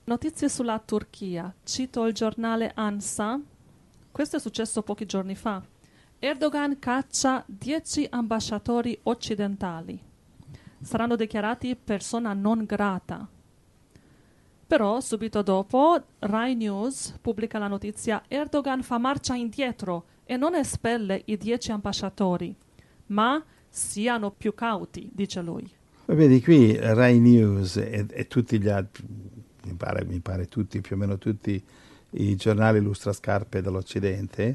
Notizie sulla Turchia. Cito il giornale ANSA. Questo è successo pochi giorni fa. Erdogan caccia 10 ambasciatori occidentali. Saranno dichiarati persona non grata. Però subito dopo Rai News pubblica la notizia: Erdogan fa marcia indietro e non espelle i 10 ambasciatori, ma siano più cauti, dice lui. Vedi, qui Rai News e tutti gli altri, mi pare tutti, più o meno tutti i giornali lustrascarpe dell'Occidente,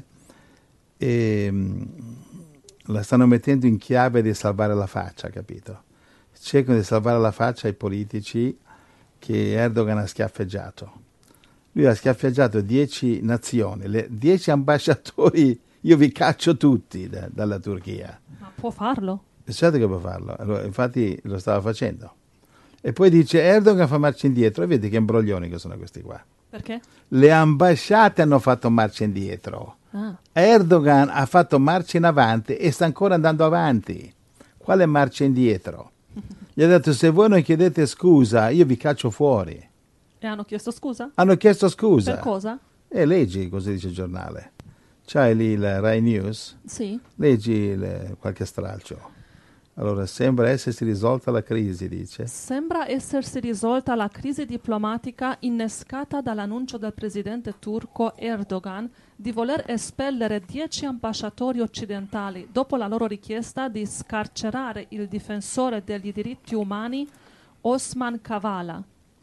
la stanno mettendo in chiave di salvare la faccia, capito? Cercano di salvare la faccia ai politici che Erdogan ha schiaffeggiato. Lui ha schiaffeggiato 10 nazioni, 10 ambasciatori, io vi caccio tutti dalla Turchia. Ma può farlo? Certo che può farlo, allora, infatti lo stava facendo. E poi dice Erdogan fa marcia indietro, e vedi che imbroglioni che sono questi qua. Perché? Le ambasciate hanno fatto marcia indietro. Ah. Erdogan ha fatto marcia in avanti e sta ancora andando avanti. Quale marcia indietro? Gli ha detto: se voi non chiedete scusa, io vi caccio fuori. E hanno chiesto scusa? Hanno chiesto scusa. Per cosa? E leggi, così dice il giornale. C'hai lì il Rai News? Sì. Leggi qualche stralcio. Allora, sembra essersi risolta la crisi, dice. Sembra essersi risolta la crisi diplomatica innescata dall'annuncio del presidente turco Erdogan di voler espellere 10 ambasciatori occidentali dopo la loro richiesta di scarcerare il difensore degli diritti umani Osman Kavala.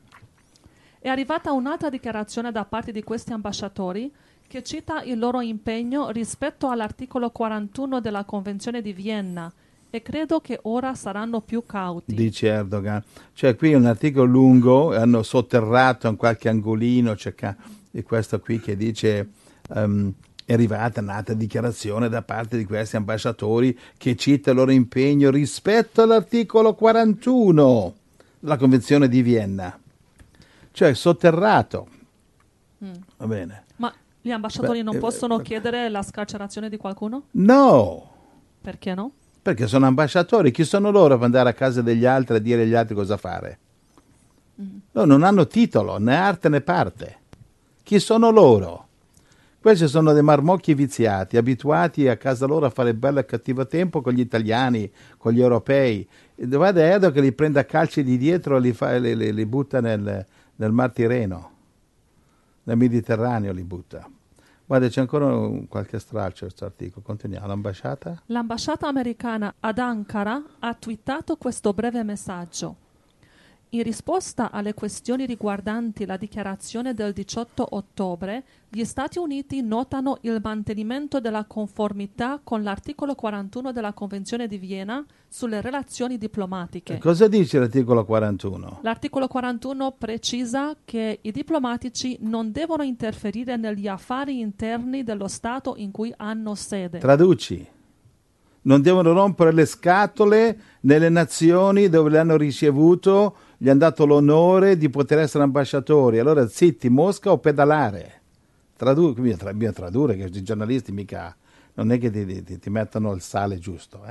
È arrivata un'altra dichiarazione da parte di questi ambasciatori che cita il loro impegno rispetto all'articolo 41 della Convenzione di Vienna, e credo che ora saranno più cauti. Dice Erdogan. Cioè, qui è un articolo lungo, hanno sotterrato in qualche angolino, e questo qui che dice è arrivata un'altra dichiarazione da parte di questi ambasciatori che cita il loro impegno rispetto all'articolo 41 della Convenzione di Vienna. Cioè, sotterrato. Va bene. Ma gli ambasciatori non possono chiedere la scarcerazione di qualcuno? No. Perché no? Perché sono ambasciatori, chi sono loro per andare a casa degli altri e dire agli altri cosa fare? Loro non hanno titolo, né arte né parte. Chi sono loro? Questi sono dei marmocchi viziati, abituati a casa loro a fare bello e cattivo tempo con gli italiani, con gli europei. Guarda Erdogan che li prende a calci di dietro e li butta nel Mar Tirreno, nel Mediterraneo li butta. Guarda, c'è ancora qualche stralcio questo articolo. Continuiamo. L'ambasciata? L'ambasciata americana ad Ankara ha twittato questo breve messaggio. In risposta alle questioni riguardanti la dichiarazione del 18 ottobre, gli Stati Uniti notano il mantenimento della conformità con l'articolo 41 della Convenzione di Vienna sulle relazioni diplomatiche. Cosa dice l'articolo 41? L'articolo 41 precisa che i diplomatici non devono interferire negli affari interni dello Stato in cui hanno sede. Traduci. Non devono rompere le scatole nelle nazioni dove le hanno ricevuto, gli hanno dato l'onore di poter essere ambasciatori. Allora zitti, Mosca o pedalare. Bisogna tradurre, che i giornalisti mica non è che ti mettono il sale giusto.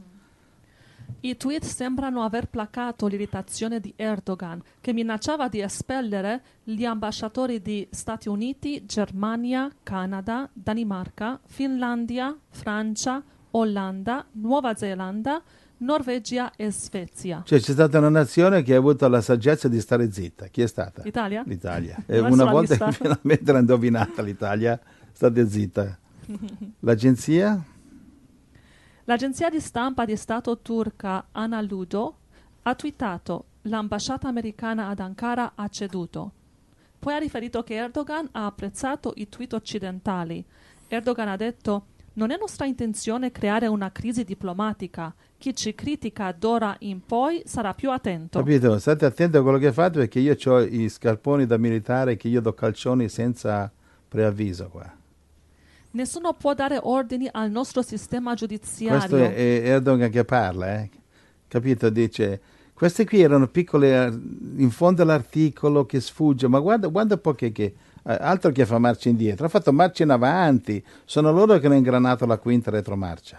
I tweet sembrano aver placato l'irritazione di Erdogan, che minacciava di espellere gli ambasciatori di Stati Uniti, Germania, Canada, Danimarca, Finlandia, Francia, Olanda, Nuova Zelanda, Norvegia e Svezia. Cioè c'è stata una nazione che ha avuto la saggezza di stare zitta. Chi è stata? L'Italia? L'Italia. E una volta che finalmente l'ha indovinata l'Italia, state zitta. L'agenzia? L'agenzia di stampa di Stato turca Anadolu ha twittato: l'ambasciata americana ad Ankara ha ceduto. Poi ha riferito che Erdogan ha apprezzato i tweet occidentali. Erdogan ha detto: non è nostra intenzione creare una crisi diplomatica. Chi ci critica d'ora in poi sarà più attento. Capito? State attenti a quello che fate, perché io ho i scarponi da militare che io do calcioni senza preavviso qua. Nessuno può dare ordini al nostro sistema giudiziario. Questo è Erdogan che parla, capito? Dice, queste qui erano piccole, in fondo all'articolo che sfugge, ma guarda un po' che altro che fa marcia indietro, ha fatto marcia in avanti, sono loro che hanno ingranato la quinta retromarcia.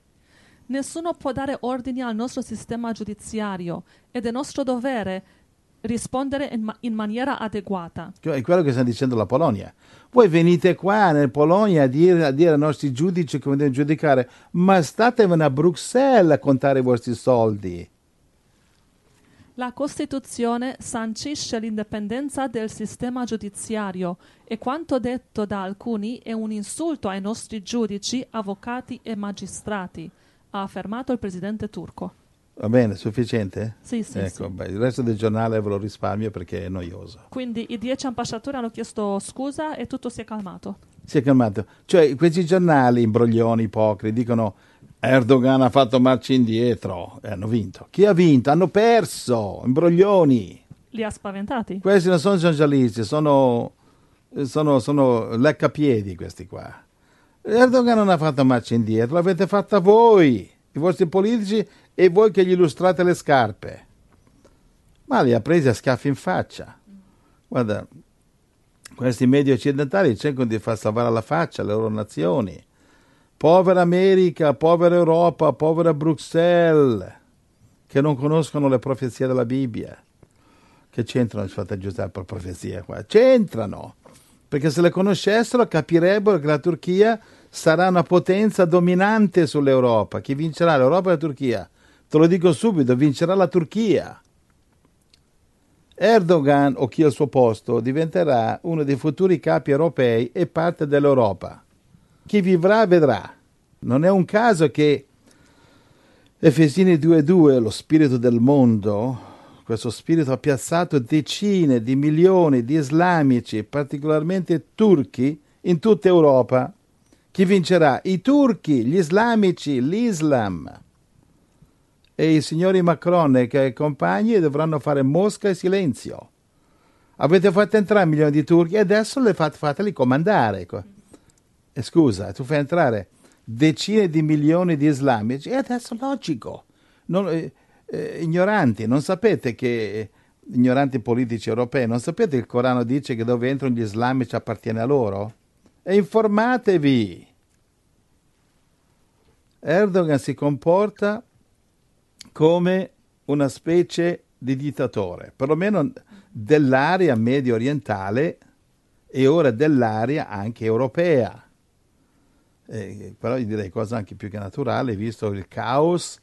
Nessuno può dare ordini al nostro sistema giudiziario ed è nostro dovere rispondere in maniera adeguata. È quello che sta dicendo la Polonia. Voi venite qua nel Polonia a dire ai nostri giudici come devono giudicare, ma statevene a Bruxelles a contare i vostri soldi. La Costituzione sancisce l'indipendenza del sistema giudiziario e quanto detto da alcuni è un insulto ai nostri giudici, avvocati e magistrati, ha affermato il presidente turco. Va bene, sufficiente? Sì, sì, ecco, sì. Beh, il resto del giornale ve lo risparmio perché è noioso. Quindi i 10 ambasciatori hanno chiesto scusa e tutto si è calmato. Si è calmato. Cioè, questi giornali, imbroglioni, ipocriti, dicono Erdogan ha fatto marcia indietro e hanno vinto. Chi ha vinto? Hanno perso, imbroglioni. Li ha spaventati? Questi non sono giornalisti, sono leccapiedi questi qua. Erdogan non ha fatto marcia indietro, l'avete fatta voi, i vostri politici e voi che gli illustrate le scarpe. Ma li ha presi a schiaffi in faccia. Guarda, questi media occidentali cercano di far salvare la faccia alle loro nazioni. Povera America, povera Europa, povera Bruxelles, che non conoscono le profezie della Bibbia. Che c'entrano il fratello Giuseppe per profezie qua? C'entrano, perché se le conoscessero capirebbero che la Turchia sarà una potenza dominante sull'Europa. Chi vincerà, l'Europa o la Turchia? Te lo dico subito, vincerà la Turchia. Erdogan, o chi al suo posto, diventerà uno dei futuri capi europei e parte dell'Europa. Chi vivrà vedrà. Non è un caso che Efesini 2:2, lo spirito del mondo, questo spirito ha piazzato decine di milioni di islamici, particolarmente turchi, in tutta Europa. Chi vincerà? I turchi, gli islamici, l'Islam. E i signori Macron e i compagni dovranno fare mosca e silenzio. Avete fatto entrare milioni di turchi e adesso fateli comandare. E scusa, tu fai entrare decine di milioni di islamici e adesso logico. Ignoranti, non sapete che, ignoranti politici europei, non sapete che il Corano dice che dove entrano gli islamici appartiene a loro? E informatevi. Erdogan si comporta come una specie di dittatore, perlomeno dell'area medio orientale e ora dell'area anche europea. Però io direi cosa anche più che naturale, visto il caos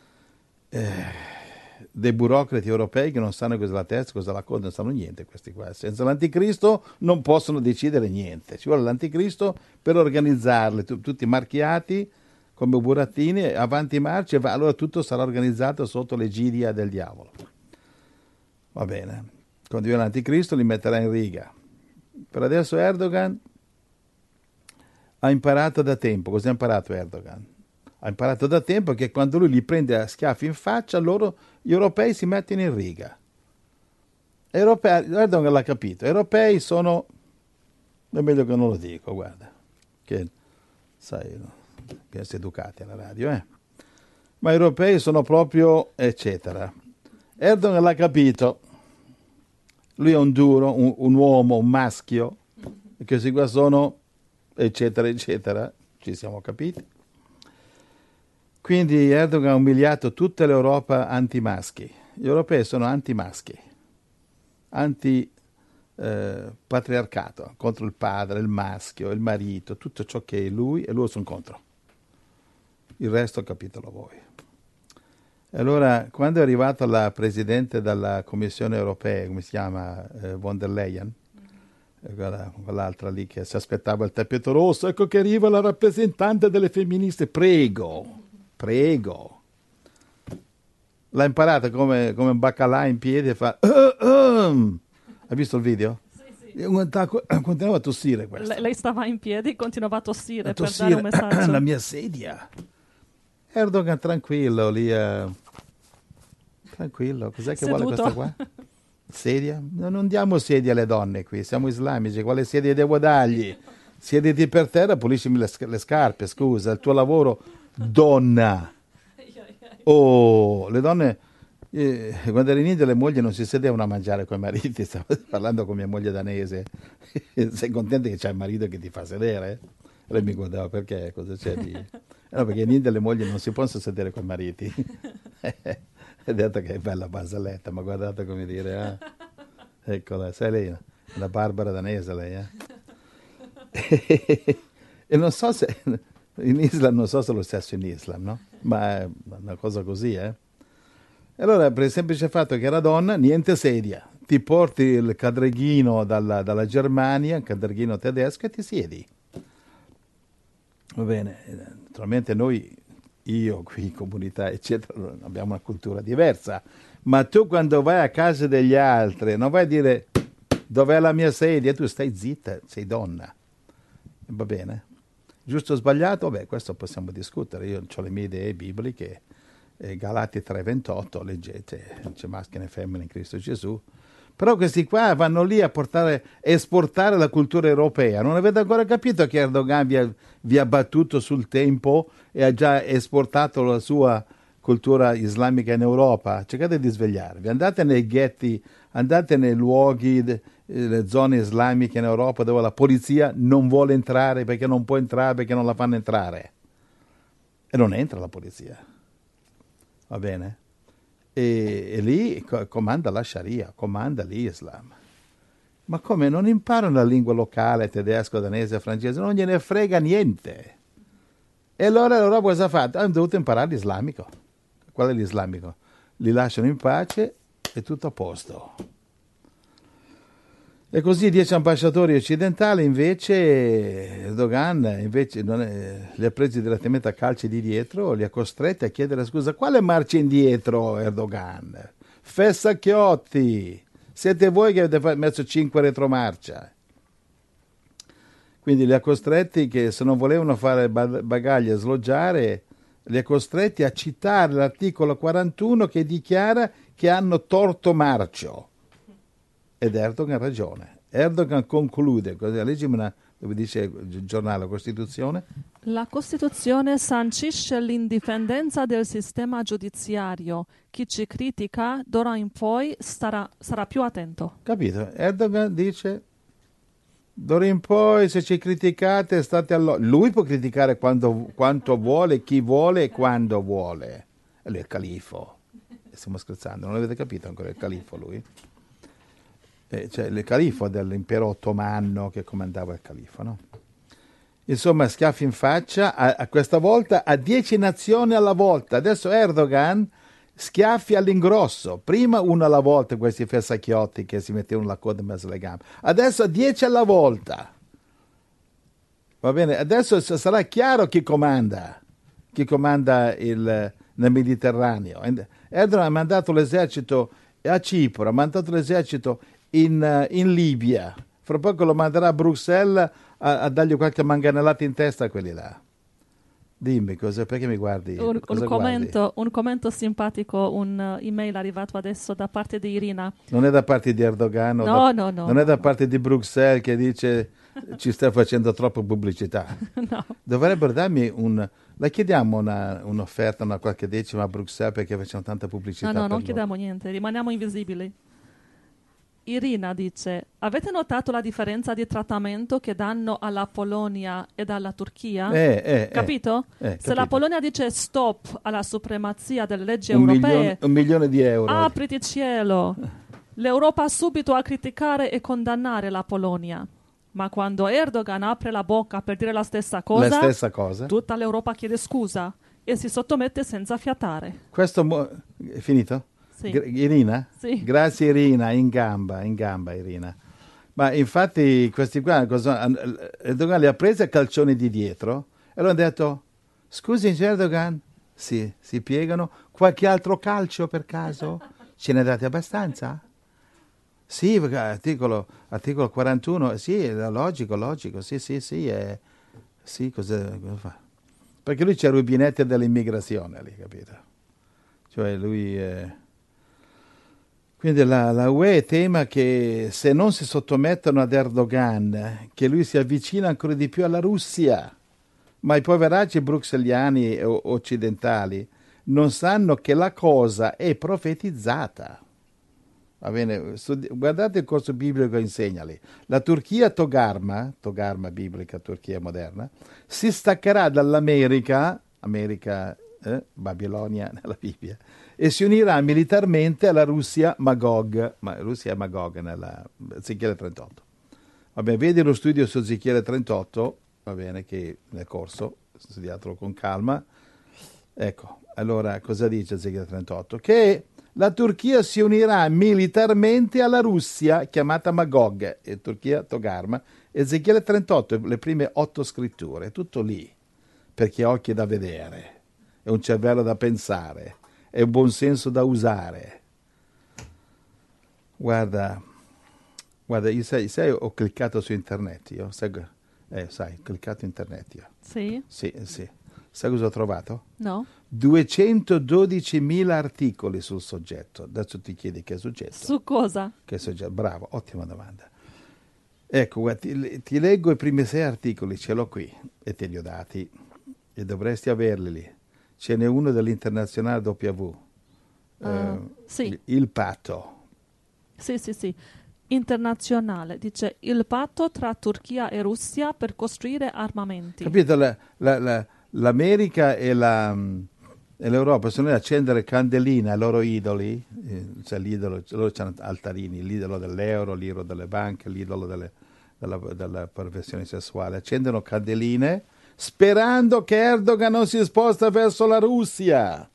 dei burocrati europei che non sanno cos'è la testa, cos'è la coda, non sanno niente questi qua. Senza l'anticristo non possono decidere niente, ci vuole l'anticristo per organizzarli, tutti marchiati come burattini, avanti marcia, allora tutto sarà organizzato sotto l'egidia del diavolo. Va bene, quando viene l'anticristo li metterà in riga. Per adesso Erdogan ha imparato da tempo. Cosa ha imparato Erdogan? Ha imparato da tempo che quando lui li prende a schiaffi in faccia, gli europei si mettono in riga. Erdogan l'ha capito. Europei sono, è meglio che non lo dico, guarda, che sai, no? Che essere educati alla radio, ma europei sono proprio eccetera. Erdogan l'ha capito. Lui è un duro, un uomo, un maschio, e questi qua sono eccetera eccetera, ci siamo capiti. Quindi Erdogan ha umiliato tutta l'Europa anti-maschi. Gli europei sono anti-maschi, anti-patriarcato, contro il padre, il maschio, il marito, tutto ciò che è lui e loro sono contro. Il resto capitelo voi. E allora, quando è arrivata la presidente della Commissione europea, come si chiama, von der Leyen, quell'altra lì che si aspettava il tappeto rosso, ecco che arriva la rappresentante delle femministe, prego. L'ha imparata come un baccalà in piedi e fa hai visto il video? Sì. Continuava a tossire questa. Lei stava in piedi e continuava a tossire per dare un messaggio. La mia sedia. Erdogan tranquillo lì, tranquillo, cos'è che Seduto. vuole questa qua? Sedia? Non diamo sedie alle donne qui, siamo islamici, quale sedie devo dargli? Siediti per terra, puliscimi le scarpe, scusa, il tuo lavoro, donna. Oh, le donne, quando ero in India le mogli non si sedevano a mangiare con i mariti, stavo parlando con mia moglie danese, sei contenta che c'hai il marito che ti fa sedere? Lei mi guardava, perché? Cosa c'è di... No, perché in India le mogli non si possono sedere con i mariti. Hai detto che è bella barzelletta, ma guardate come dire, eccola, sai lei, la Barbara danese lei, E non so se, in Islam, non so se è lo stesso in Islam, no? Ma è una cosa così, E allora, per il semplice fatto che era donna, niente sedia. Ti porti il cadreghino dalla Germania, il cadreghino tedesco, e ti siedi. Va bene, naturalmente noi, io qui, comunità, eccetera, abbiamo una cultura diversa, ma tu quando vai a casa degli altri non vai a dire dov'è la mia sedia, tu stai zitta, sei donna. Va bene? Giusto o sbagliato? Beh, questo possiamo discutere, io ho le mie idee bibliche, Galati 3,28, leggete, c'è maschio e femmina in Cristo Gesù. Però questi qua vanno lì a esportare la cultura europea. Non avete ancora capito che Erdogan vi ha battuto sul tempo e ha già esportato la sua cultura islamica in Europa? Cercate di svegliarvi. Andate nei ghetti, andate nei luoghi, le zone islamiche in Europa dove la polizia non vuole entrare perché non può entrare, perché non la fanno entrare. E non entra la polizia. Va bene? E lì comanda la Sharia, comanda l'Islam. Ma come non imparano la lingua locale, tedesco, danese, francese, non gliene frega niente. E allora l'Europa cosa ha fatto? Hanno dovuto imparare l'islamico. Qual è l'islamico? Li lasciano in pace e tutto a posto. E così 10 ambasciatori occidentali invece, Erdogan li ha presi direttamente a calci di dietro, li ha costretti a chiedere scusa. Quale marcia indietro, Erdogan? Fessacchiotti! Siete voi che avete messo 5 retromarcia. Quindi li ha costretti che se non volevano fare bagagli e sloggiare, li ha costretti a citare l'articolo 41 che dichiara che hanno torto marcio. Ed Erdogan ha ragione. Erdogan conclude, leggimi dove dice il giornale La Costituzione. La Costituzione sancisce l'indipendenza del sistema giudiziario. Chi ci critica d'ora in poi sarà più attento. Capito? Erdogan dice d'ora in poi se ci criticate state lui può criticare quanto vuole, chi vuole e quando vuole. E lui è il califo. Stiamo scherzando, non avete capito ancora il califo lui? Cioè il califo dell'impero ottomano che comandava il califo, no? Insomma, schiaffi in faccia, a questa volta a 10 nazioni alla volta. Adesso Erdogan schiaffi all'ingrosso. Prima uno alla volta, questi fessacchiotti che si mettevano la coda in mezzo alle gambe. Adesso a 10 alla volta. Va bene? Adesso sarà chiaro chi comanda nel Mediterraneo. Erdogan ha mandato l'esercito a Cipro, ha mandato l'esercito in Libia. Fra poco lo manderà a Bruxelles a dargli qualche manganellata in testa a quelli là. Dimmi, perché mi guardi? Un commento simpatico, un'email arrivato adesso da parte di Irina. Non è da parte di Erdogan? No. Non è da parte di Bruxelles che dice ci sta facendo troppa pubblicità? No. Dovrebbero darmi la chiediamo un'offerta, una qualche decima a Bruxelles perché facciamo tanta pubblicità? No, non chiediamo niente, rimaniamo invisibili. Irina dice, avete notato la differenza di trattamento che danno alla Polonia e alla Turchia? Capito? Se la Polonia dice stop alla supremazia delle leggi europee, 1 milione di euro. Apriti cielo! L'Europa subito a criticare e condannare la Polonia. Ma quando Erdogan apre la bocca per dire la stessa cosa, tutta l'Europa chiede scusa e si sottomette senza fiatare. Questo è finito? Sì. Irina? Sì. Grazie Irina, in gamba Irina. Ma infatti questi qua, Erdogan li ha presi a calcioni di dietro e allora hanno detto, scusi Erdogan, sì, si piegano, qualche altro calcio per caso? Ce ne date abbastanza? Sì, perché articolo 41, sì, è logico, sì, sì, cosa fa? Perché lui c'è il rubinetto dell'immigrazione lì, capito? Cioè lui... Quindi la UE tema che se non si sottomettono ad Erdogan, che lui si avvicina ancora di più alla Russia, ma i poveracci bruxelliani e occidentali non sanno che la cosa è profetizzata. Va bene? Guardate il corso biblico che insegna lì. La Turchia Togarma biblica, Turchia moderna, si staccherà dall'America, Babilonia nella Bibbia, e si unirà militarmente alla Russia Magog, ma Russia è Magog nella Ezechiele 38. Vabbè, vedi lo studio su Ezechiele 38, va bene, che nel corso, studiatelo con calma. Ecco, allora cosa dice Ezechiele 38? Che la Turchia si unirà militarmente alla Russia, chiamata Magog, e Turchia Togarma. Ezechiele 38, le prime 8 scritture, tutto lì, per chi ha occhi da vedere, è un cervello da pensare, è un buon senso da usare. Guarda, io sai, ho cliccato su internet, io, sai, ho cliccato internet io. Sì? Sì. Sai cosa ho trovato? No? 212.000 articoli sul soggetto. Adesso ti chiedi che soggetto. Su cosa? Che soggetto? Bravo, ottima domanda. Ecco, guarda, ti leggo i primi 6 articoli, ce l'ho qui e te li ho dati e dovresti averli lì. Ce n'è uno dell'Internazionale W. Sì. Il patto. Sì. Internazionale, dice il patto tra Turchia e Russia per costruire armamenti. Capito? L'America e l'Europa sono lì a accendere candeline ai loro idoli, cioè l'idolo, loro hanno altarini, l'idolo dell'euro, l'idolo delle banche, l'idolo della perversione sessuale, accendono candeline sperando che Erdogan non si sposta verso la Russia.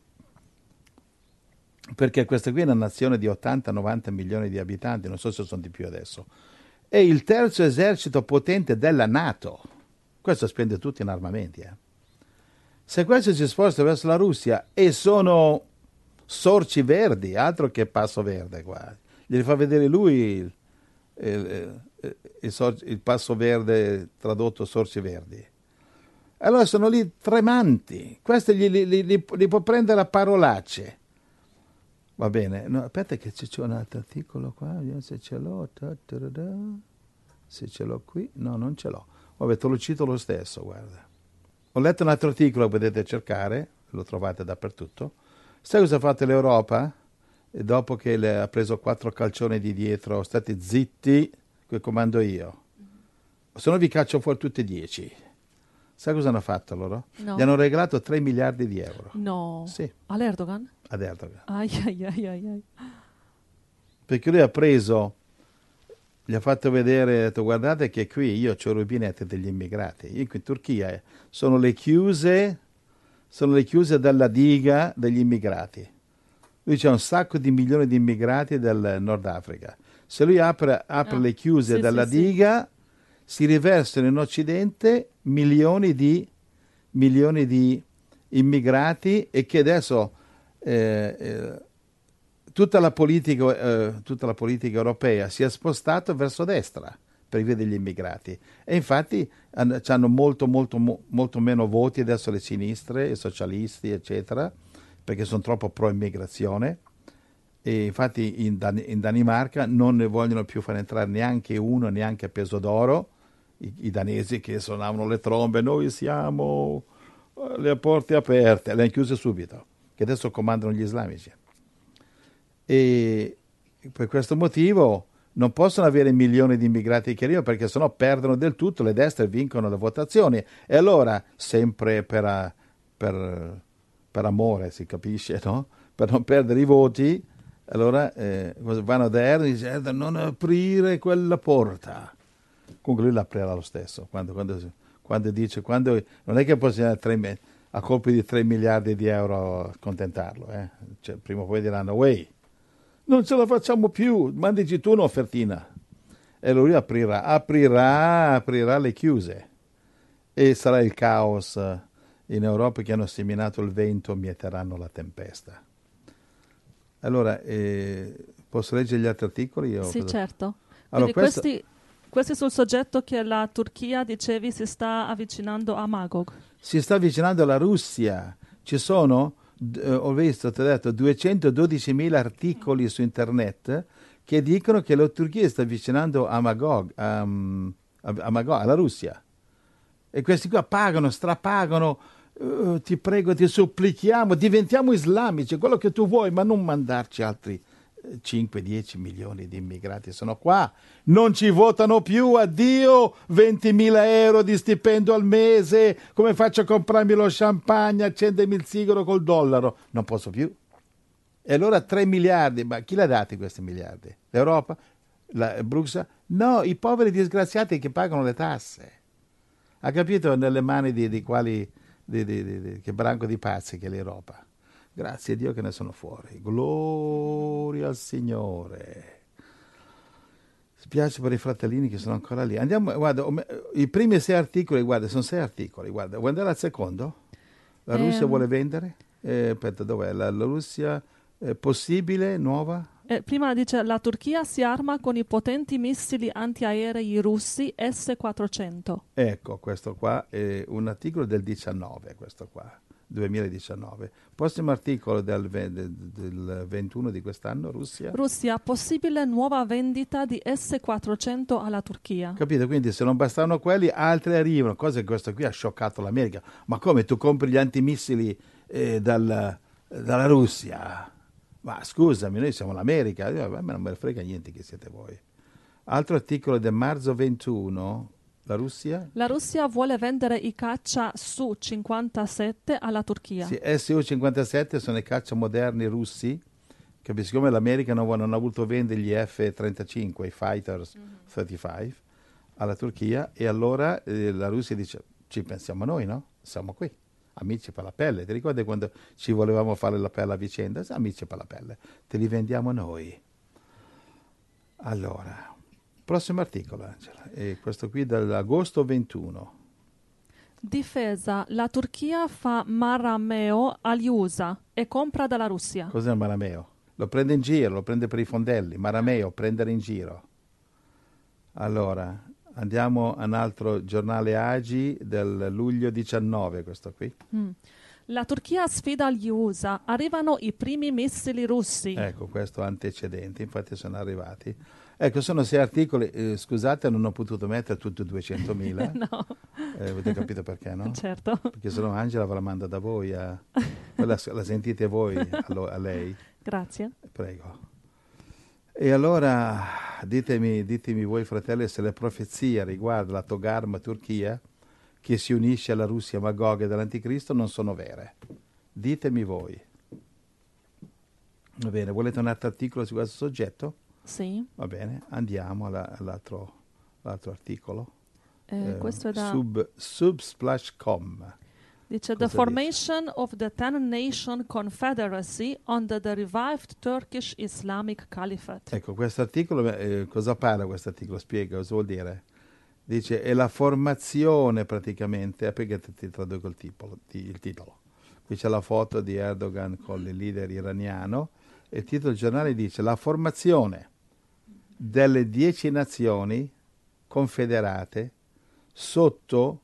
Perché questa qui è una nazione di 80-90 milioni di abitanti, non so se sono di più adesso, è il terzo esercito potente della NATO. Questo spende tutto in armamenti. Se questo si sposta verso la Russia e sono sorci verdi, altro che passo verde qua, gli fa vedere lui il passo verde tradotto sorci verdi. Allora sono lì tremanti, questo li può prendere a parolacce. Va bene, no, aspetta che c'è un altro articolo qua, vediamo se ce l'ho, se ce l'ho qui, no non ce l'ho. Vabbè, te lo cito lo stesso, guarda. Ho letto un altro articolo che potete cercare, lo trovate dappertutto. Sai cosa ha fatto l'Europa? E dopo che ha preso 4 calcioni di dietro, state zitti, che comando io. Se no vi caccio fuori tutti e 10. Sai cosa hanno fatto loro? No. Gli hanno regalato 3 miliardi di euro. No. Sì. All'Erdogan? Ad Erdogan. Ai. Perché lui ha preso... Gli ha fatto vedere, ha detto guardate che qui io ho il rubinetto degli immigrati. Io qui in Turchia sono le chiuse della diga degli immigrati. Lui c'è un sacco di milioni di immigrati del Nord Africa. Se lui apre le chiuse della diga, si riversano in Occidente milioni di immigrati e che adesso... tutta la politica europea si è spostata verso destra per via degli immigrati e infatti hanno molto meno voti adesso le sinistre, i socialisti eccetera, perché sono troppo pro immigrazione e infatti in Danimarca non ne vogliono più far entrare neanche uno, neanche a peso d'oro, i danesi che suonavano le trombe, noi siamo le porte aperte, le hanno chiuse subito, che adesso comandano gli islamici. E per questo motivo non possono avere milioni di immigrati che arrivano perché sennò perdono del tutto, le destre vincono le votazioni e allora sempre per amore si capisce, no? Per non perdere i voti allora vanno da Erdogan e dice non aprire quella porta, comunque lui l'aprirà lo stesso quando non è che possiamo a colpi di 3 miliardi di euro accontentarlo, cioè, prima o poi diranno wey, non ce la facciamo più, mandici tu un'offertina. E lui aprirà le chiuse. E sarà il caos in Europa che hanno seminato il vento, mieteranno la tempesta. Allora, posso leggere gli altri articoli? Sì, certo. Allora, quindi questi sul soggetto che la Turchia, dicevi, si sta avvicinando a Magog. Si sta avvicinando alla Russia. Ci sono... ho visto, ti ho detto, 212.000 articoli su internet che dicono che la Turchia sta avvicinando a Magog, alla Russia. E questi qua strapagano, ti prego, ti supplichiamo, diventiamo islamici, quello che tu vuoi, ma non mandarci altri 5-10 milioni di immigrati sono qua, non ci votano più, addio 20.000 euro di stipendio al mese, come faccio a comprarmi lo champagne, accendermi il sigaro col dollaro? Non posso più, E allora 3 miliardi, ma chi l'ha dati questi miliardi? L'Europa? Bruxelles? No, i poveri disgraziati che pagano le tasse. Ha capito? Nelle mani di quali, che branco di pazzi che è l'Europa. Grazie a Dio che ne sono fuori. Gloria al Signore. Spiace per i fratellini che sono ancora lì. Andiamo, guarda, i primi 6 articoli, guarda, sono 6 articoli, guarda. Vuoi andare al secondo? La Russia vuole vendere? Aspetta, dov'è? La Russia possibile, nuova? Prima dice la Turchia si arma con i potenti missili antiaerei russi S-400. Ecco, questo qua è un articolo del 19, questo qua, 2019. Prossimo articolo del 21 di quest'anno, Russia. Russia, possibile nuova vendita di S-400 alla Turchia. Capito? Quindi se non bastavano quelli, altri arrivano. Cosa che questo qui ha scioccato l'America. Ma come tu compri gli antimissili dalla Russia? Ma scusami, noi siamo l'America, a me non me ne frega niente che siete voi. Altro articolo del marzo 21, la Russia? La Russia vuole vendere i caccia Su-57 alla Turchia. Sì, Su-57 sono i caccia moderni russi, che siccome l'America non ha voluto vendere gli F-35, i Fighters 35, alla Turchia, e allora la Russia dice, ci pensiamo noi, no? Siamo qui. Amici per la pelle, ti ricordi quando ci volevamo fare la pelle a vicenda? Amici per la pelle, te li vendiamo noi. Allora, prossimo articolo, Angela, e questo qui dall'agosto 21. Difesa, la Turchia fa marameo agli USA e compra dalla Russia. Cos'è il marameo? Lo prende in giro, lo prende per i fondelli, marameo, prendere in giro. Allora, andiamo a un altro giornale Agi del luglio 19, questo qui. La Turchia sfida gli USA, arrivano i primi missili russi. Ecco, questo antecedenti, infatti sono arrivati. Ecco, sono 6 articoli, scusate, non ho potuto mettere tutti 200.000. No. Avete capito perché, no? Certo. Perché se no Angela ve la manda da voi, la sentite voi a lei. Grazie. Prego. E allora ditemi voi fratelli se le profezie riguardo la Togarma Turchia che si unisce alla Russia Magog dell'Anticristo non sono vere. Ditemi voi. Va bene, volete un altro articolo su questo soggetto? Sì. Va bene, andiamo all'altro articolo. Questo è da... Subsplash.com. Dice, Cosa the formation of the 10-nation confederacy under the revived Turkish Islamic Caliphate. Ecco, questo articolo, cosa parla questo articolo? Spiega, cosa vuol dire? Dice, è la formazione praticamente, perché ti traduco il titolo. Qui c'è la foto di Erdogan con il leader iraniano, e il titolo del giornale dice, la formazione delle 10 nazioni confederate sotto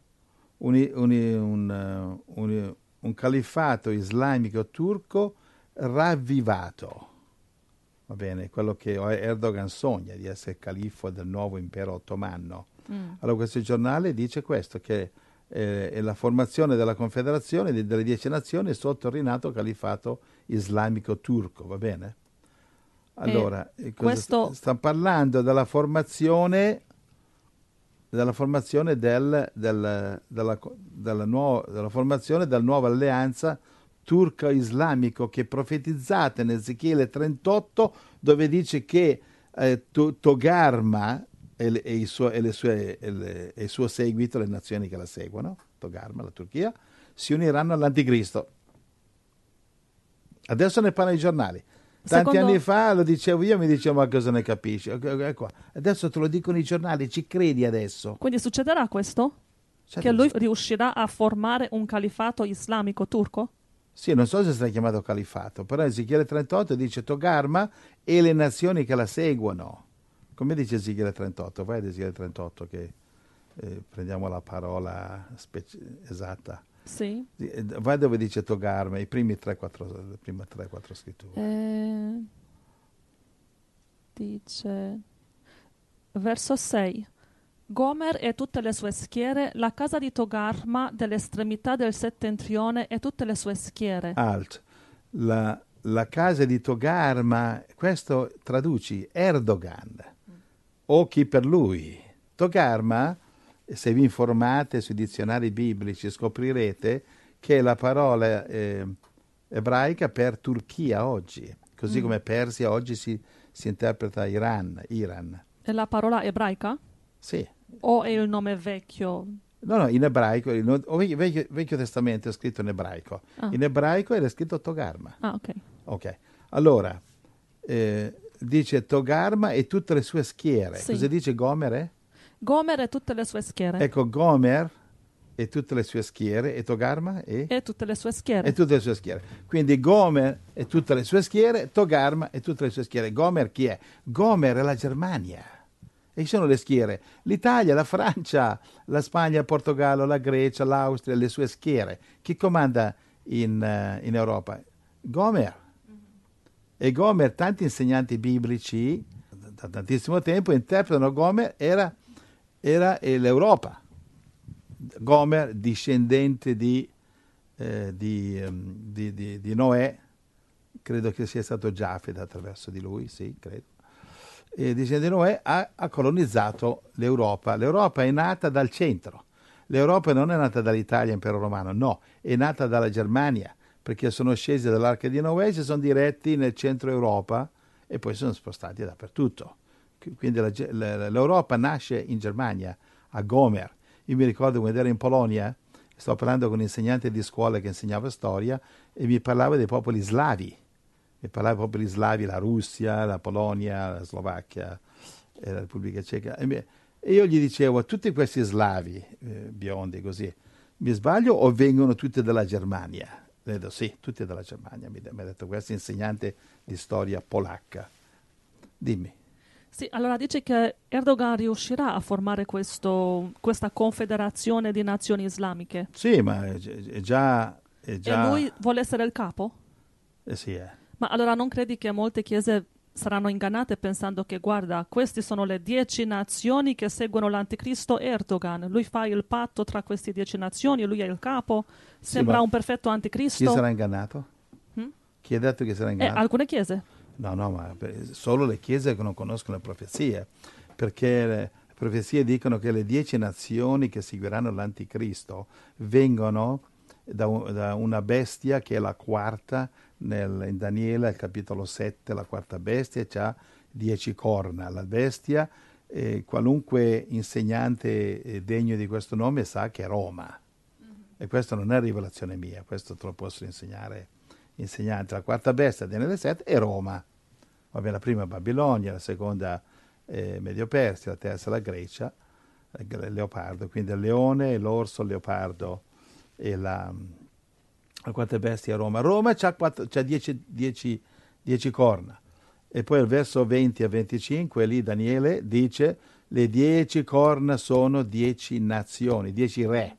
un califfato islamico turco ravvivato. Va bene, quello che Erdogan sogna di essere califfo del nuovo impero ottomano. Allora questo giornale dice questo, che è la formazione della confederazione delle 10 nazioni sotto il rinato califfato islamico turco, va bene? Allora, questo... sta parlando della formazione della formazione della nuova alleanza turco-islamico che è profetizzata in Ezechiele 38, dove dice che Togarma e il suo seguito, le nazioni che la seguono, Togarma, la Turchia, si uniranno all'Anticristo. Adesso ne parlano i giornali. Tanti anni fa lo dicevo io, mi dicevo ma cosa ne capisci? Adesso te lo dicono i giornali, ci credi adesso? Quindi succederà questo? Che lui riuscirà a formare un califfato islamico turco? Sì, non so se sarà chiamato califfato, però Ezechiele 38 dice Togarma e le nazioni che la seguono. Come dice Ezechiele 38? Vai ad Ezechiele 38 che prendiamo la parola esatta. Sì. Vai dove dice Togarma, i primi 3-4 scritture. Dice, verso 6. Gomer e tutte le sue schiere, la casa di Togarma dell'estremità del settentrione e tutte le sue schiere. Alt. La casa di Togarma, questo traduci Erdogan o chi per lui. Togarma, se vi informate sui dizionari biblici scoprirete che è la parola ebraica per Turchia oggi. così come Persia oggi si interpreta Iran. È la parola ebraica? Sì. O è il nome vecchio? No, in ebraico, Vecchio Testamento è scritto in ebraico. Ah. In ebraico era scritto Togarma. Ah, ok. Ok, allora, dice Togarma e tutte le sue schiere. Sì. Cosa dice Gomer? Gomer e tutte le sue schiere. Ecco, Gomer e tutte le sue schiere, e Togarma E tutte le sue schiere. e tutte le sue schiere. Quindi Gomer e tutte le sue schiere, Togarma e tutte le sue schiere. Gomer chi è? Gomer è la Germania. E ci sono le schiere. L'Italia, la Francia, la Spagna, il Portogallo, la Grecia, l'Austria, le sue schiere. Chi comanda in Europa? Gomer. E Gomer, tanti insegnanti biblici, da tantissimo tempo, interpretano Gomer era l'Europa. Gomer, discendente di Noè, credo che sia stato Giafed attraverso di lui, sì, credo. E discendente di Noè ha colonizzato l'Europa. L'Europa è nata dal centro. L'Europa non è nata dall'Italia, impero romano, no, è nata dalla Germania, perché sono scesi dall'Arca di Noè, si sono diretti nel centro Europa e poi sono spostati dappertutto. Quindi l'Europa nasce in Germania, a Gomer. Io mi ricordo quando ero in Polonia, stavo parlando con un insegnante di scuola che insegnava storia e mi parlava dei popoli slavi. Mi parlava dei popoli slavi, la Russia, la Polonia, la Slovacchia, la Repubblica Ceca. E io gli dicevo, tutti questi slavi, biondi così, mi sbaglio o vengono tutti dalla Germania? Le ho detto, sì, tutti dalla Germania, mi ha detto questo insegnante di storia polacca. Dimmi. Sì, allora dice che Erdogan riuscirà a formare questa confederazione di nazioni islamiche. Sì, ma è già... E lui vuole essere il capo? Sì, Ma allora non credi che molte chiese saranno ingannate pensando che, guarda, queste sono le 10 nazioni che seguono l'anticristo Erdogan. Lui fa il patto tra queste 10 nazioni, lui è il capo, sembra un perfetto anticristo. Chi sarà ingannato? Chi ha detto che sarà ingannato? Alcune chiese. No, ma solo le chiese che non conoscono le profezie, perché le profezie dicono che le 10 nazioni che seguiranno l'anticristo vengono da una bestia che è la quarta, in Daniele, al capitolo 7, la quarta bestia, ha 10 corna. La bestia, qualunque insegnante degno di questo nome sa che è Roma. E questa non è rivelazione mia, questo te lo posso insegnare insegnante. La quarta bestia, Daniele 7, è Roma. Vabbè, la prima è Babilonia, la seconda è Medio Persia, la terza è la Grecia, il leopardo, quindi il leone, l'orso, il leopardo e la quarta bestia è Roma. Roma c'ha 10 corna. E poi al verso 20 a 25, lì Daniele dice, le 10 corna sono 10 nazioni, 10 re.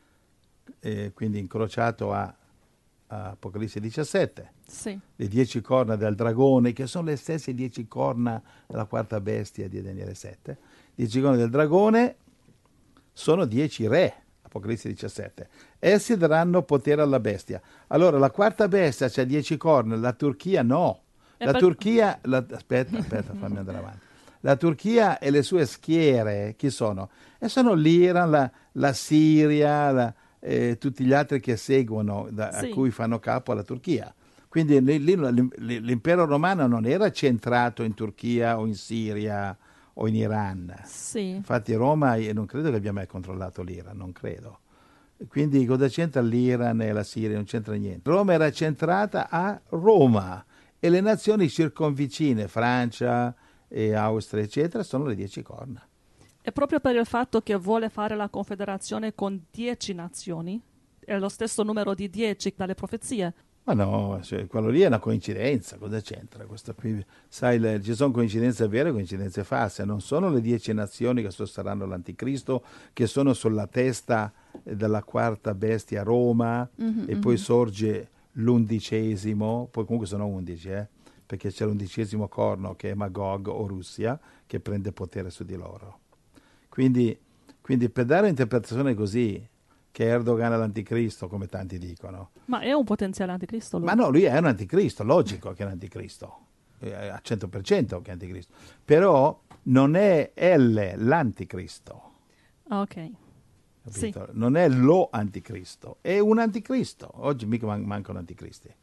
Quindi incrociato a Apocalisse 17. Sì. Le 10 corna del dragone, che sono le stesse 10 corna della quarta bestia di Daniele 7. 10 corna del dragone sono 10 re, Apocalisse 17. Essi daranno potere alla bestia. Allora, la quarta bestia c'ha 10 corna, la Turchia no. Turchia... Aspetta, fammi andare avanti. La Turchia e le sue schiere, chi sono? E sono l'Iran, la Siria, tutti gli altri che seguono, a cui fanno capo alla Turchia. Quindi l'impero romano non era centrato in Turchia o in Siria o in Iran. Sì. Infatti Roma, io non credo che abbia mai controllato l'Iran, non credo. Quindi cosa c'entra l'Iran e la Siria? Non c'entra niente. Roma era centrata a Roma e le nazioni circonvicine, Francia e Austria, eccetera, sono le 10 corna. E proprio per il fatto che vuole fare la confederazione con 10 nazioni, è lo stesso numero di 10 dalle profezie. Ma no, quello lì è una coincidenza, cosa c'entra? Questo qui, sai, ci sono coincidenze vere e coincidenze false, non sono le 10 nazioni che sosterranno l'anticristo, che sono sulla testa della quarta bestia Roma, e poi sorge l'11°, poi comunque sono 11, perché c'è l'11° corno che è Magog o Russia, che prende potere su di loro. Quindi per dare un'interpretazione così, che Erdogan è l'anticristo, come tanti dicono. Ma è un potenziale anticristo lui? Ma no, lui è un anticristo, logico che è un anticristo, a 100% che è anticristo. Però non è l'anticristo. Ok. Capito? Sì. Non è lo anticristo, è un anticristo. Oggi mica mancano anticristi.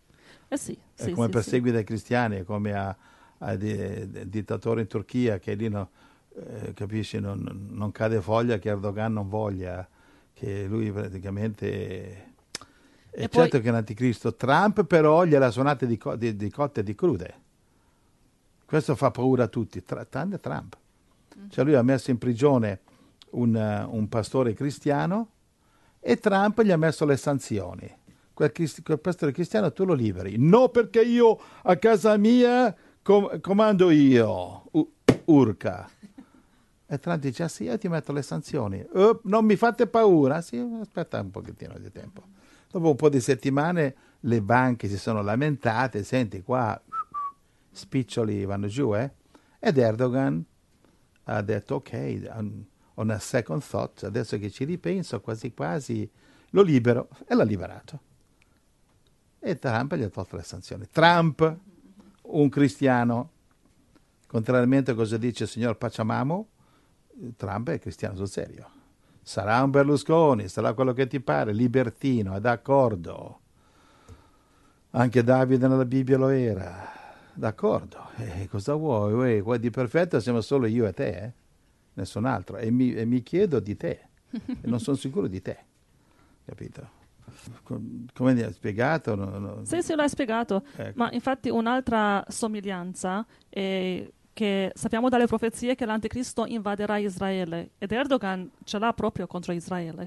Sì, È sì, come sì, perseguita i cristiani, è come a dittatore in Turchia che lì capisci, non cade foglia che Erdogan non voglia, che lui praticamente è E poi certo che è l'anticristo. Trump però gliela suonate di cotte e di crude. Questo fa paura a tutti, tranne Trump. Cioè lui ha messo in prigione un pastore cristiano e Trump gli ha messo le sanzioni. Quel pastore cristiano tu lo liberi. No, perché io a casa mia comando io, urca. E Trump dice, ah sì, io ti metto le sanzioni. Non mi fate paura? Sì, aspetta un pochettino di tempo. Dopo un po' di settimane le banche si sono lamentate, senti qua, spiccioli vanno giù, eh? Ed Erdogan ha detto, ok, on a second thought, adesso che ci ripenso, quasi quasi lo libero, e l'ha liberato. E Trump gli ha tolto le sanzioni. Trump, un cristiano, contrariamente a cosa dice il signor Pachamamo, Trump è cristiano sul serio. Sarà un Berlusconi, sarà quello che ti pare, libertino, è d'accordo. Anche Davide nella Bibbia lo era, d'accordo. E cosa vuoi? Qua di perfetto siamo solo io e te, nessun altro. E mi chiedo di te, e non sono sicuro di te, capito? Come hai spiegato? sì, sì, l'hai spiegato. Ecco. Ma infatti un'altra somiglianza è che sappiamo dalle profezie che l'anticristo invaderà Israele ed Erdogan ce l'ha proprio contro Israele.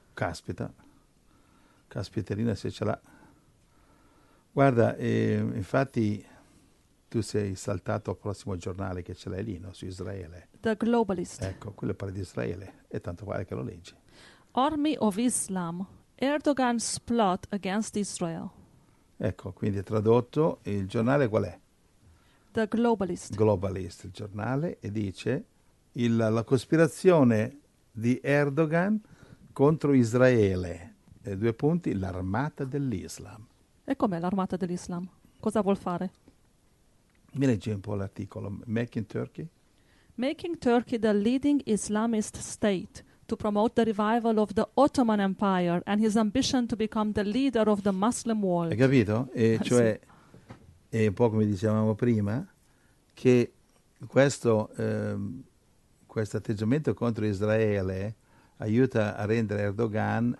Caspiterina se ce l'ha. Guarda, infatti tu sei saltato al prossimo giornale che ce l'hai lì, no? Su Israele. The Globalist. Ecco, quello parla di Israele e tanto vale che lo leggi. Army of Islam. Erdogan's plot against Israel. Ecco, quindi tradotto, il giornale qual è? The Globalist. Globalist, il giornale, e dice la cospirazione di Erdogan contro Israele. E 2 punti, l'armata dell'Islam. E com'è l'armata dell'Islam? Cosa vuol fare? Mi leggi un po' l'articolo. Making Turkey? Making Turkey the leading Islamist state to promote the revival of the Ottoman Empire and his ambition to become the leader of the Muslim world. Hai capito? E cioè, è un po' come dicevamo prima, che questo atteggiamento contro Israele aiuta a rendere Erdogan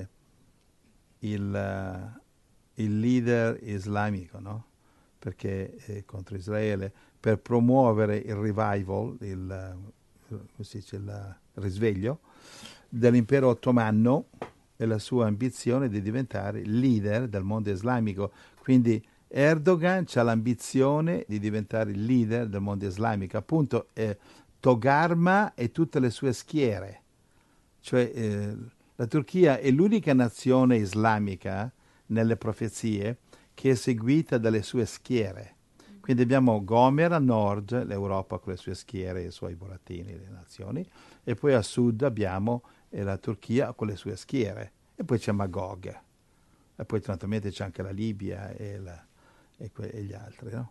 il leader islamico, no? Perché è contro Israele, per promuovere il revival, il risveglio dell'impero ottomano e la sua ambizione di diventare leader del mondo islamico. Quindi Erdogan ha l'ambizione di diventare il leader del mondo islamico, appunto Togarma e tutte le sue schiere. Cioè la Turchia è l'unica nazione islamica nelle profezie che è seguita dalle sue schiere. Quindi abbiamo Gomer a nord, l'Europa con le sue schiere, i suoi burattini, le nazioni, e poi a sud abbiamo la Turchia con le sue schiere, e poi c'è Magog, e poi naturalmente c'è anche la Libia e gli altri, no?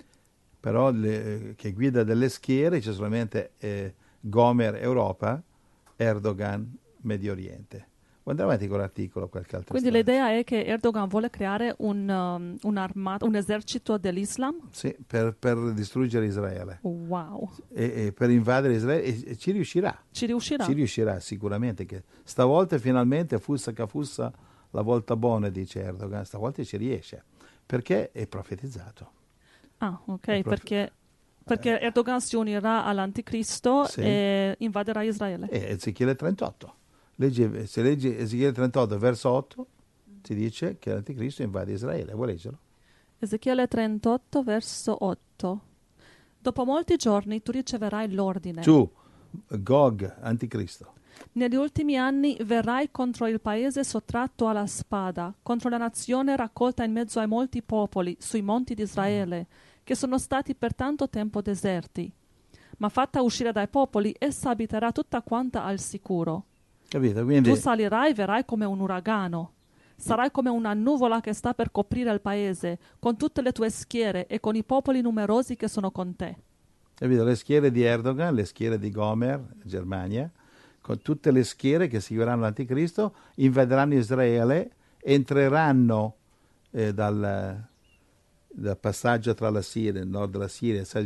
Però che guida delle schiere c'è solamente Gomer Europa, Erdogan Medio Oriente. Andiamo avanti con l'articolo, qualche altro. Quindi l'idea è che Erdogan vuole creare un'armata, un esercito dell'Islam? Sì, per distruggere Israele. Wow. E per invadere Israele, e ci riuscirà. Ci riuscirà? Ci riuscirà sicuramente, che stavolta finalmente fussa che fussa la volta buona, dice Erdogan, stavolta ci riesce, perché è profetizzato. Ah, ok, perché Erdogan si unirà all'anticristo, sì, e invaderà Israele. Ezechiele 38. Se leggi Ezechiele 38, verso 8, si dice che l'anticristo invade Israele. Vuoi leggerlo? Ezechiele 38, verso 8. Dopo molti giorni tu riceverai l'ordine. Gog, anticristo. Negli ultimi anni verrai contro il paese sottratto alla spada, contro la nazione raccolta in mezzo ai molti popoli sui monti di Israele, che sono stati per tanto tempo deserti. Ma fatta uscire dai popoli, essa abiterà tutta quanta al sicuro. Capito? Quindi Tu salirai e verrai come un uragano. Sarai come una nuvola che sta per coprire il paese, con tutte le tue schiere e con i popoli numerosi che sono con te. Capito? Le schiere di Erdogan, le schiere di Gomer, Germania, con tutte le schiere che seguiranno l'anticristo, invaderanno Israele, entreranno del passaggio tra la Siria, il nord della Siria, sai,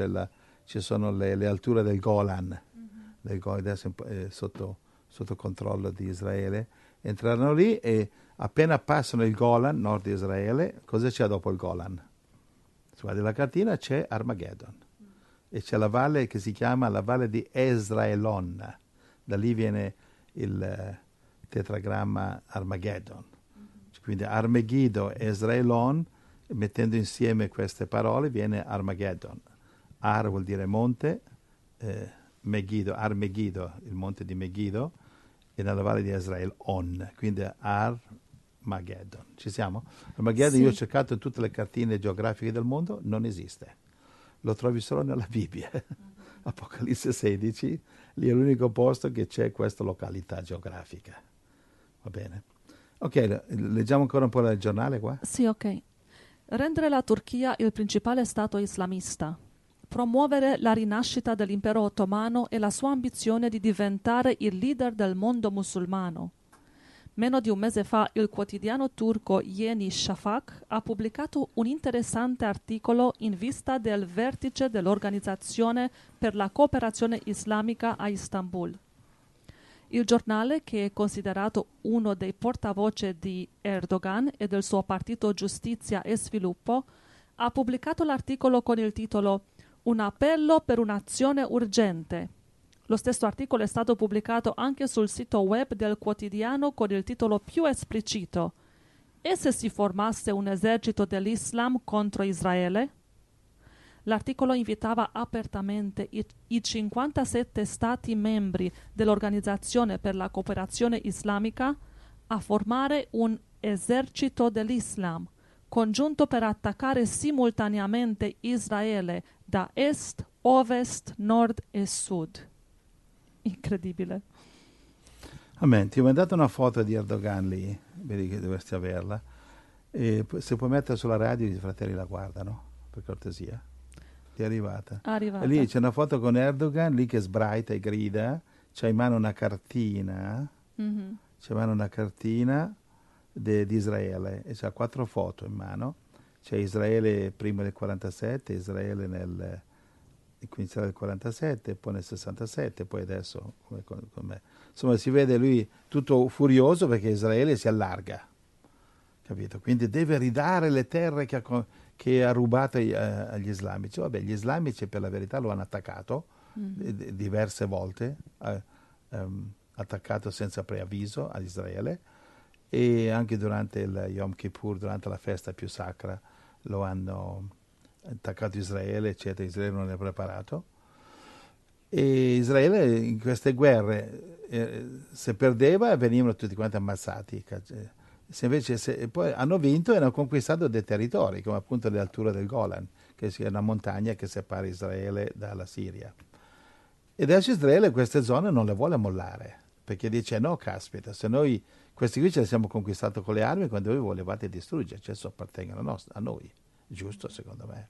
ci sono le alture del Golan, del Golan adesso è sotto controllo di Israele. Entrano lì e appena passano il Golan, nord di Israele, cosa c'è dopo il Golan? Se guardi la cartina c'è Armageddon e c'è la valle che si chiama la valle di Esdraelon, da lì viene il tetragramma Armageddon. Quindi Armegiddo e Esdraelon, mettendo insieme queste parole viene Armageddon. Ar vuol dire monte, Megiddo, Armegiddo, il monte di Megiddo, e nella valle di Esdraelon, quindi Armageddon. Ci siamo? Armageddon, sì. Io ho cercato in tutte le cartine geografiche del mondo, non esiste. Lo trovi solo nella Bibbia. Apocalisse 16, lì è l'unico posto che c'è questa località geografica. Va bene? Ok, leggiamo ancora un po' il giornale qua? Sì, ok. Rendere la Turchia il principale stato islamista. Promuovere la rinascita dell'impero ottomano e la sua ambizione di diventare il leader del mondo musulmano. Meno di un mese fa il quotidiano turco Yeni Shafak ha pubblicato un interessante articolo in vista del vertice dell'Organizzazione per la Cooperazione Islamica a Istanbul. Il giornale, che è considerato uno dei portavoce di Erdogan e del suo partito Giustizia e Sviluppo, ha pubblicato l'articolo con il titolo "Un appello per un'azione urgente". Lo stesso articolo è stato pubblicato anche sul sito web del quotidiano con il titolo più esplicito: "E se si formasse un esercito dell'Islam contro Israele?". L'articolo invitava apertamente i 57 Stati membri dell'Organizzazione per la Cooperazione Islamica a formare un esercito dell'Islam, congiunto per attaccare simultaneamente Israele da est, ovest, nord e sud. Incredibile. Amen. Ti ho mandato una foto di Erdogan lì, vedi che dovresti averla. E se puoi mettere sulla radio, i fratelli la guardano, per cortesia. Ti è arrivata? Arrivata. E lì c'è una foto con Erdogan, lì che sbraita e grida, c'ha in mano una cartina, c'è in mano una cartina di Israele, e c'ha 4 foto in mano. C'è Israele prima del 47, Israele nel iniziale del 47, poi nel 67, poi adesso come. Insomma, si vede lui tutto furioso perché Israele si allarga, capito? Quindi deve ridare le terre che ha rubato agli islamici. Vabbè, gli islamici per la verità lo hanno attaccato diverse volte, attaccato senza preavviso ad Israele, e anche durante il Yom Kippur, durante la festa più sacra, lo hanno attaccato Israele, eccetera. Israele non è preparato. E Israele in queste guerre, se perdeva, venivano tutti quanti ammazzati. Se invece poi hanno vinto e hanno conquistato dei territori, come appunto le alture del Golan, che è una montagna che separa Israele dalla Siria. E adesso Israele queste zone non le vuole mollare, perché dice: no, caspita, se noi questi qui ce li siamo conquistati con le armi, quando voi volevate distruggerci, adesso appartengono a noi. Giusto, secondo me.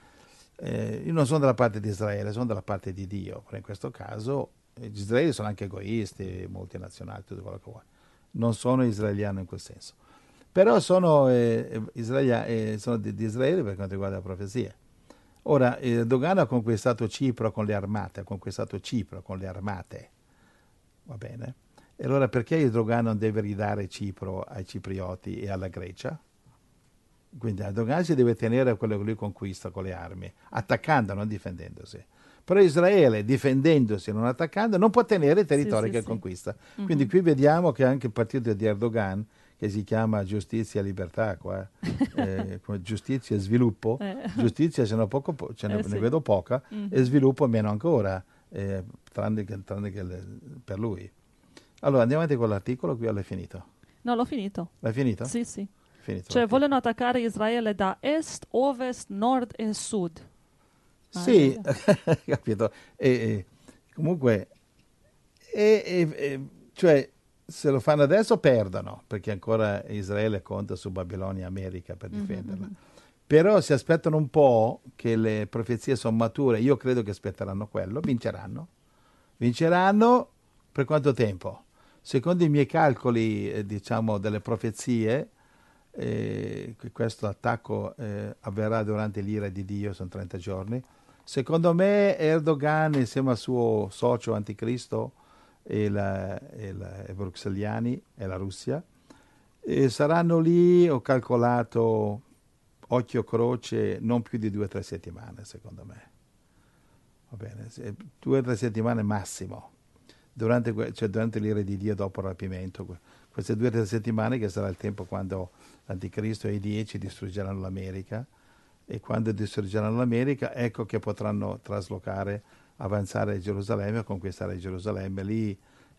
Io non sono dalla parte di Israele, sono dalla parte di Dio, però in questo caso gli israeliani sono anche egoisti, multinazionali, tutto quello che vuoi. Non sono israeliano in quel senso, però sono sono di Israele per quanto riguarda la profezia. Ora, Erdogan ha conquistato Cipro con le armate, va bene? E allora perché Erdogan non deve ridare Cipro ai ciprioti e alla Grecia? Quindi Erdogan si deve tenere a quello che lui conquista con le armi, attaccando, non difendendosi. Però Israele, difendendosi e non attaccando, non può tenere i territori che conquista. Quindi qui vediamo che anche il partito di Erdogan, che si chiama Giustizia e Libertà, qua, Giustizia e Sviluppo, giustizia ce ne vedo poca, e sviluppo meno ancora, tranne che per lui. Allora andiamo avanti con l'articolo, qui l'hai finito? No, l'ho finito. L'hai finito? Sì, sì. Finito, cioè vogliono attaccare Israele da est, ovest, nord e sud. Sì, capito. Comunque, cioè, se lo fanno adesso perdono, perché ancora Israele conta su Babilonia e America per difenderla. Però si aspettano un po' che le profezie sono mature, io credo che aspetteranno quello, vinceranno. Vinceranno per quanto tempo? Secondo i miei calcoli, diciamo, delle profezie, questo attacco avverrà durante l'ira di Dio, sono 30 giorni. Secondo me Erdogan insieme al suo socio anticristo e i bruxelliani e la Russia saranno lì, ho calcolato, occhio croce, non più di 2 o 3 settimane, secondo me. Va bene, 2 o 3 settimane massimo, durante l'ira di Dio dopo il rapimento. Queste 2 o 3 settimane che sarà il tempo quando l'anticristo e i 10 distruggeranno l'America, e quando distruggeranno l'America ecco che potranno traslocare, avanzare a Gerusalemme e conquistare Gerusalemme. Lì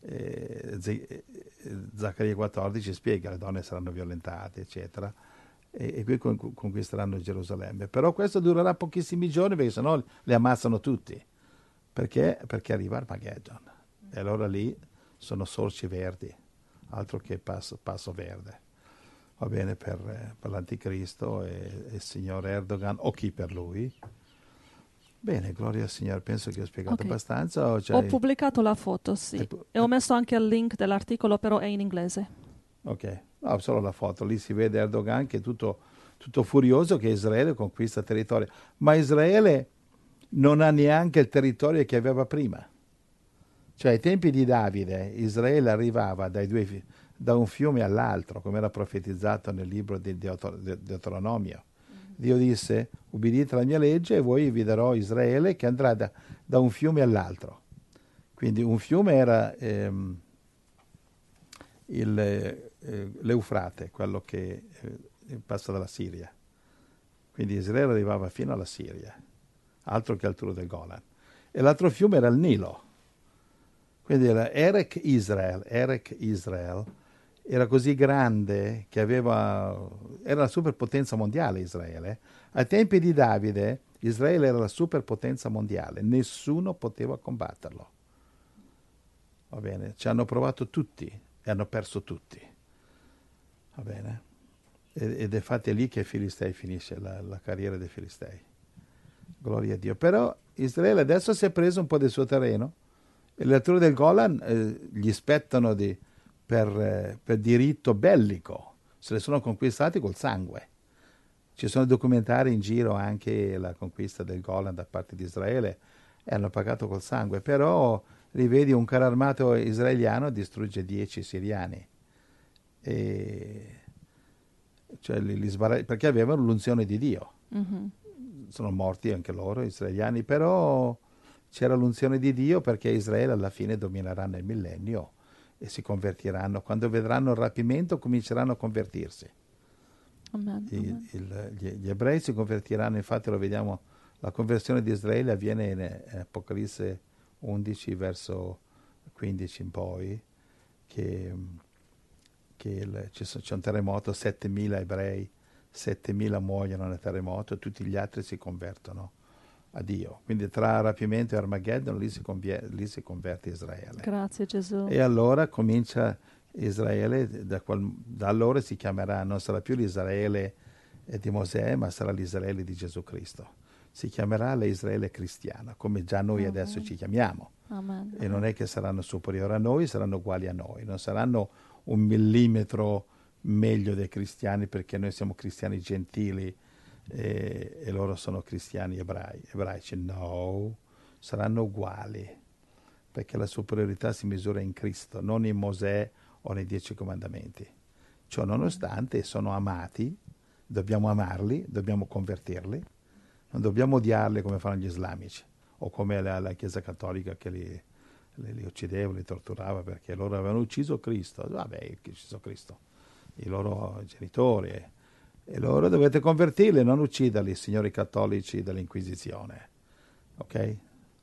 Zaccaria 14 spiega le donne saranno violentate, eccetera, e qui conquisteranno Gerusalemme. Però questo durerà pochissimi giorni, perché sennò le ammazzano tutti, perché arriva Armageddon, e allora lì sono sorci verdi, altro che passo verde. Va bene, per l'anticristo e il signor Erdogan o chi per lui. Bene, gloria al Signore, penso che ho spiegato abbastanza. Ho pubblicato la foto, sì, e ho messo anche il link dell'articolo, però è in inglese. Ok, no, solo la foto, lì si vede Erdogan che è tutto furioso che Israele conquista territorio, ma Israele non ha neanche il territorio che aveva prima. Cioè ai tempi di Davide Israele arrivava da un fiume all'altro, come era profetizzato nel libro di Deuteronomio. Dio disse: ubbidite la mia legge e voi vi darò Israele che andrà da un fiume all'altro. Quindi un fiume era l'Eufrate, quello che passa dalla Siria. Quindi Israele arrivava fino alla Siria, altro che al Turo del Golan. E l'altro fiume era il Nilo. Quindi era Erech Israel, era così grande che era la superpotenza mondiale Israele. Ai tempi di Davide Israele era la superpotenza mondiale, nessuno poteva combatterlo. Va bene, ci hanno provato tutti e hanno perso tutti. Va bene? Ed è infatti lì che i Filistei finisce la carriera dei Filistei. Gloria a Dio. Però Israele adesso si è preso un po' del suo terreno e le alture del Golan gli spettano per diritto bellico, se le sono conquistati col sangue. Ci sono documentari in giro anche la conquista del Golan da parte di Israele e hanno pagato col sangue, però rivedi un carro armato israeliano distrugge 10 siriani, cioè perché avevano l'unzione di Dio. Mm-hmm. Sono morti anche loro, israeliani, però c'era l'unzione di Dio perché Israele alla fine dominerà nel millennio e si convertiranno. Quando vedranno il rapimento cominceranno a convertirsi. Amen. Gli ebrei si convertiranno, infatti lo vediamo, la conversione di Israele avviene in Apocalisse 11 verso 15 in poi, che c'è un terremoto, 7.000 ebrei, 7.000 muoiono nel terremoto e tutti gli altri si convertono a Dio. Quindi tra rapimento e Armageddon lì si converte Israele. Grazie Gesù. E allora comincia Israele, da allora si chiamerà, non sarà più l'Israele di Mosè, ma sarà l'Israele di Gesù Cristo. Si chiamerà l'Israele cristiana, come già noi adesso ci chiamiamo. Amen. E non è che saranno superiori a noi, saranno uguali a noi, non saranno un millimetro meglio dei cristiani perché noi siamo cristiani gentili e loro sono cristiani ebraici. No, saranno uguali, perché la superiorità si misura in Cristo, non in Mosè o nei 10 comandamenti. Ciò nonostante sono amati, dobbiamo amarli, dobbiamo convertirli, non dobbiamo odiarli come fanno gli islamici o come la Chiesa Cattolica che li uccideva, li torturava perché loro avevano ucciso Cristo. Vabbè, ucciso Cristo, i loro genitori, e loro dovete convertirli, non ucciderli, signori cattolici dell'Inquisizione. Ok?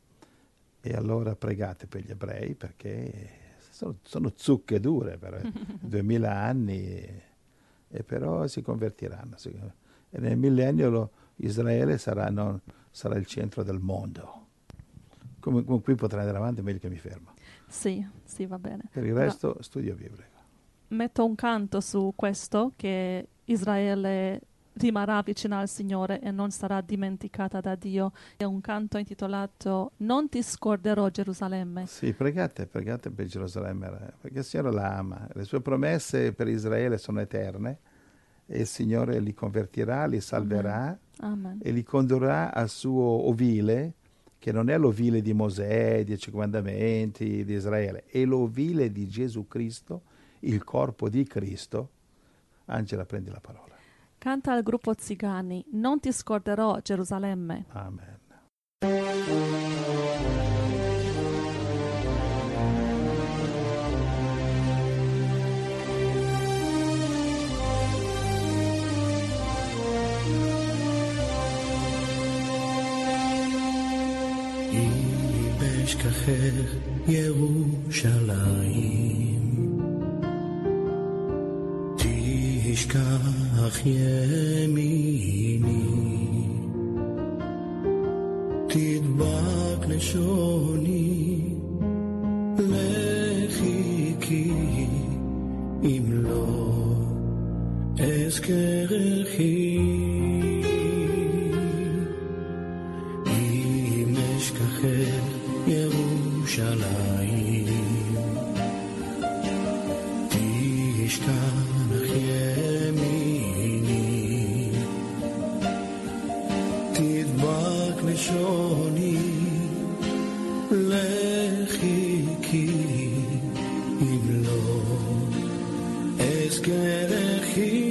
E allora pregate per gli ebrei perché sono zucche dure per 2000 anni, e però si convertiranno. E nel millennio Israele sarà il centro del mondo. Come qui potrei andare avanti, è meglio che mi fermo. Sì, va bene. Per il resto studio biblico. Metto un canto su questo, che Israele rimarrà vicina al Signore e non sarà dimenticata da Dio. È un canto intitolato Non ti scorderò Gerusalemme. Sì, pregate per Gerusalemme, perché il Signore la ama. Le sue promesse per Israele sono eterne e il Signore li convertirà, li salverà Amen. e li condurrà al suo ovile, che non è l'ovile di Mosè, 10 comandamenti di Israele, è l'ovile di Gesù Cristo, il corpo di Cristo. Angela, prendi la parola. Canta il gruppo Zigani, non ti scorderò, Gerusalemme. Amen. אשכחך ירושלים, תשכח ימיני, תדבק לשוני לחיקי, אם לא אזכרכי. אם אשכחך ירושלים, תשכח ימיני, תדבק לשוני לחיקי, אם לא אזכרכי.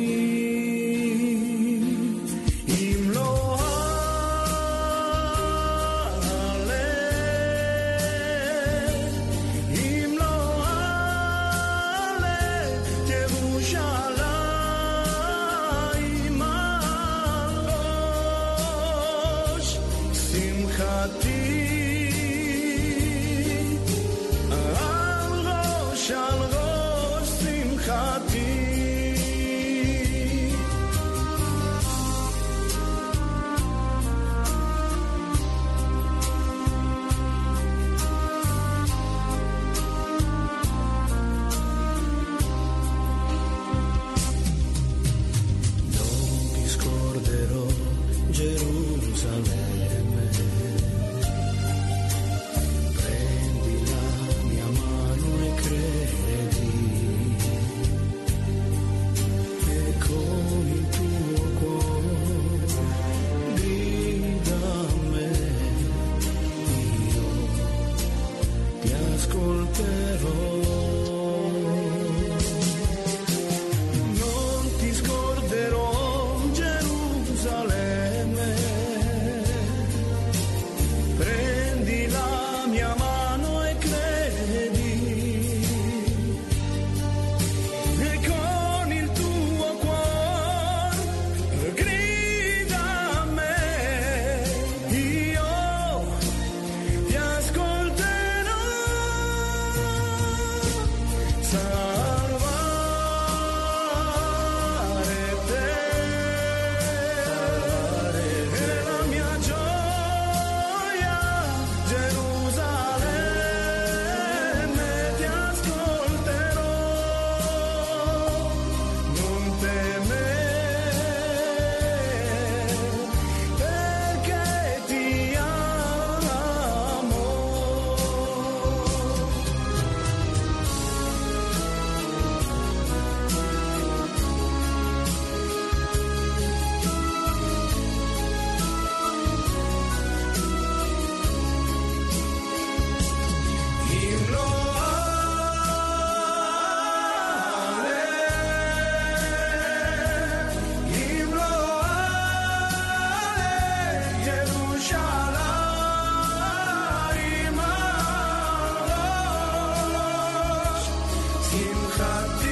שמחתי